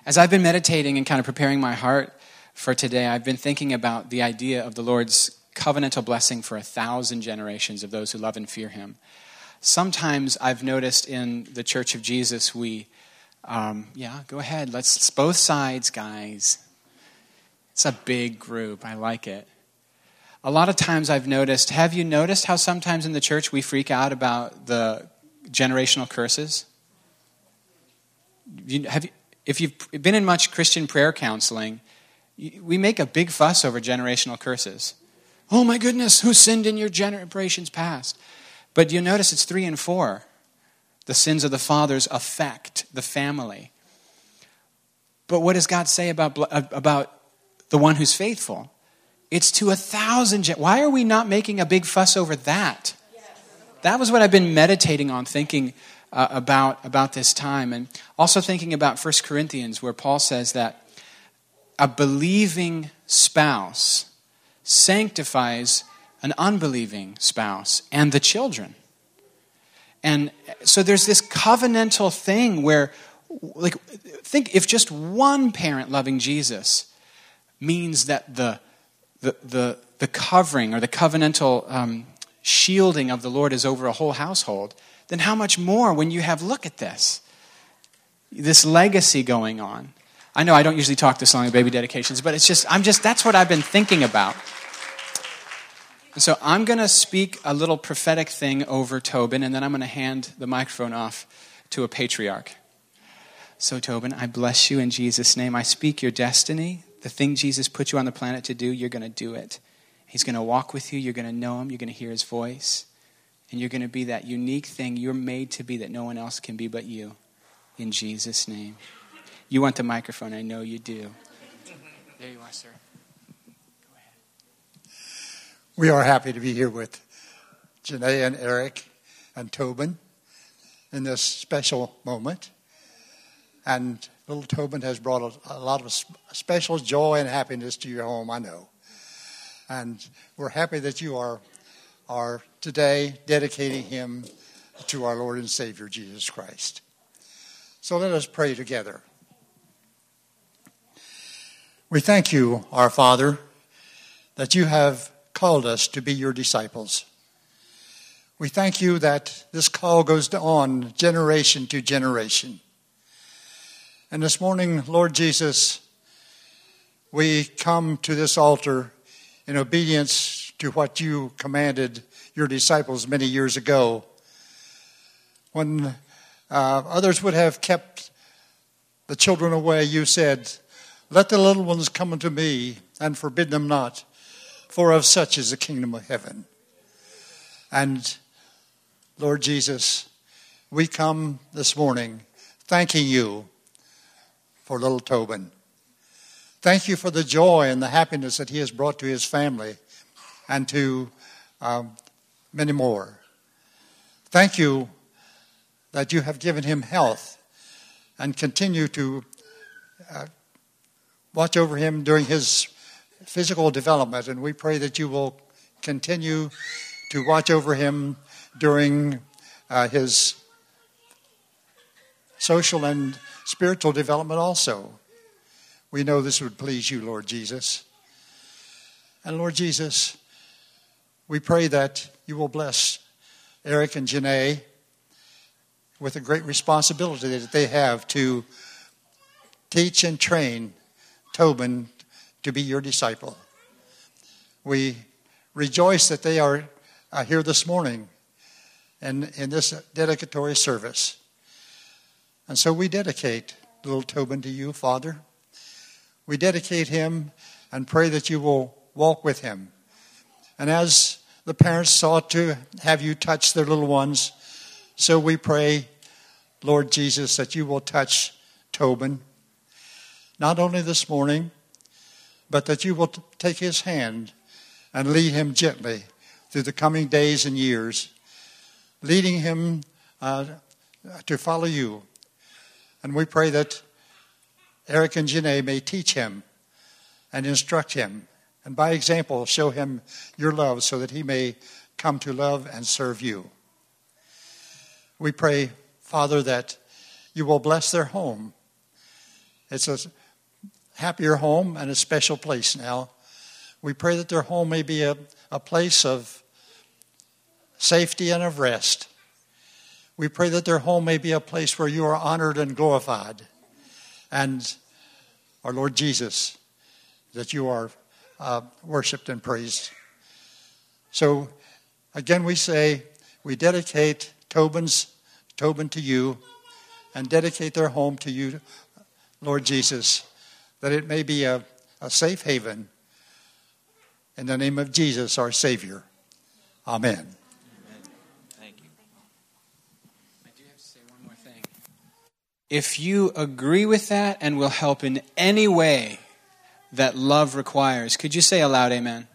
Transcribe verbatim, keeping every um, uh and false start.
As I've been meditating and kind of preparing my heart for today, I've been thinking about the idea of the Lord's covenantal blessing for a thousand generations of those who love and fear him. Sometimes I've noticed in the Church of Jesus, we, um, yeah, go ahead. Let's, it's both sides, guys. It's a big group. I like it. A lot of times I've noticed, have you noticed how sometimes in the church we freak out about the generational curses? You, have you, if you've been in much Christian prayer counseling, we make a big fuss over generational curses. Oh my goodness, who sinned in your generations past? But you notice it's three and four. The sins of the fathers affect the family. But what does God say about, about the one who's faithful? It's to a thousand. Gen- Why are we not making a big fuss over that? That was what I've been meditating on, thinking uh, about, about this time. And also thinking about First Corinthians, where Paul says that a believing spouse sanctifies an unbelieving spouse and the children. And so there's this covenantal thing where, like, think if just one parent loving Jesus means that the the the, the covering or the covenantal um, shielding of the Lord is over a whole household, then how much more when you have, look at this, this legacy going on. I know I don't usually talk this long at baby dedications, but it's just, I'm just, that's what I've been thinking about. And so I'm going to speak a little prophetic thing over Tobin, and then I'm going to hand the microphone off to a patriarch. So Tobin, I bless you in Jesus' name. I speak your destiny. The thing Jesus put you on the planet to do, you're going to do it. He's going to walk with you. You're going to know him. You're going to hear his voice. And you're going to be that unique thing you're made to be that no one else can be but you. In Jesus' name. You want the microphone. I know you do. There you are, sir. Go ahead. We are happy to be here with Janae and Eric and Tobin in this special moment. And little Tobin has brought a, a lot of special joy and happiness to your home, I know. And we're happy that you are, are today dedicating him to our Lord and Savior, Jesus Christ. So let us pray together. We thank you, our Father, that you have called us to be your disciples. We thank you that this call goes on generation to generation. And this morning, Lord Jesus, we come to this altar in obedience to what you commanded your disciples many years ago. When uh, others would have kept the children away, you said, "Let the little ones come unto me, and forbid them not, for of such is the kingdom of heaven." And Lord Jesus, we come this morning thanking you for little Tobin. Thank you for the joy and the happiness that he has brought to his family and to um, many more. Thank you that you have given him health and continue to uh, watch over him during his physical development. And we pray that you will continue to watch over him during uh, his social and spiritual development also. We know this would please you, Lord Jesus. And Lord Jesus, we pray that you will bless Eric and Janae with a great responsibility that they have to teach and train Tobin to be your disciple. We rejoice that they are uh, here this morning and in this dedicatory service. And so we dedicate little Tobin to you, Father. We dedicate him and pray that you will walk with him. And as the parents sought to have you touch their little ones, so we pray, Lord Jesus, that you will touch Tobin, not only this morning, but that you will t- take his hand and lead him gently through the coming days and years, leading him uh, to follow you. And we pray that Eric and Janae may teach him and instruct him, and by example show him your love so that he may come to love and serve you. We pray, Father, that you will bless their home It's a happier home and a special place now. We pray that their home may be a, a place of safety and of rest. We pray that their home may be a place where you are honored and glorified. And our Lord Jesus, that you are uh, worshipped and praised. So again we say, we dedicate Tobin's, Tobin to you and dedicate their home to you, Lord Jesus, that it may be a, a safe haven. In the name of Jesus, our Savior. Amen. Amen. Thank you. I do have to say one more thing. If you agree with that and will help in any way that love requires, could you say aloud amen?